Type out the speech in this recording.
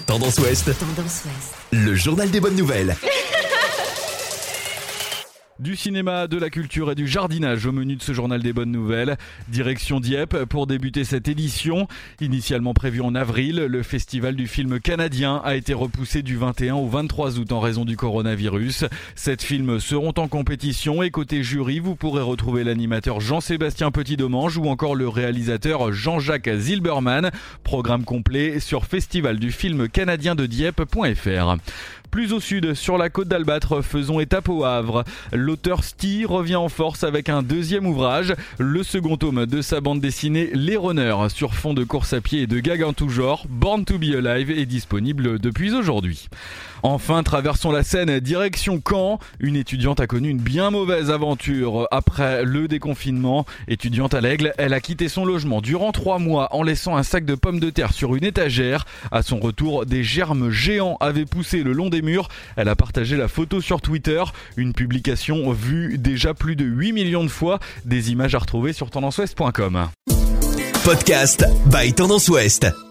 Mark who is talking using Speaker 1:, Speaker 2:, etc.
Speaker 1: Tendance Ouest. Le journal des bonnes nouvelles.
Speaker 2: Du cinéma, de la culture et du jardinage au menu de ce journal des bonnes nouvelles. Direction Dieppe pour débuter cette édition. Initialement prévu en avril, le festival du film canadien a été repoussé du 21 au 23 août en raison du coronavirus. 7 films seront en compétition et côté jury, vous pourrez retrouver l'animateur Jean-Sébastien Petit-Domange ou encore le réalisateur Jean-Jacques Zilberman. Programme complet sur festivaldufilmcanadiendedieppe.fr. Plus au sud, sur la côte d'Albâtre, faisons étape au Havre. L'auteur Sty revient en force avec un deuxième ouvrage, le second tome de sa bande dessinée Les Runners, sur fond de course à pied et de gags en tout genre. Born to be Alive est disponible depuis aujourd'hui. Enfin, traversons la Seine, direction Caen. Une étudiante a connu une bien mauvaise aventure après le déconfinement. Étudiante à l'Aigle, elle a quitté son logement durant 3 mois en laissant un sac de pommes de terre sur une étagère. À son retour, des germes géants avaient poussé le long des murs. Elle a partagé la photo sur Twitter. Une publication vue déjà plus de 8 millions de fois. Des images à retrouver sur tendanceouest.com.
Speaker 1: Podcast by Tendance Ouest.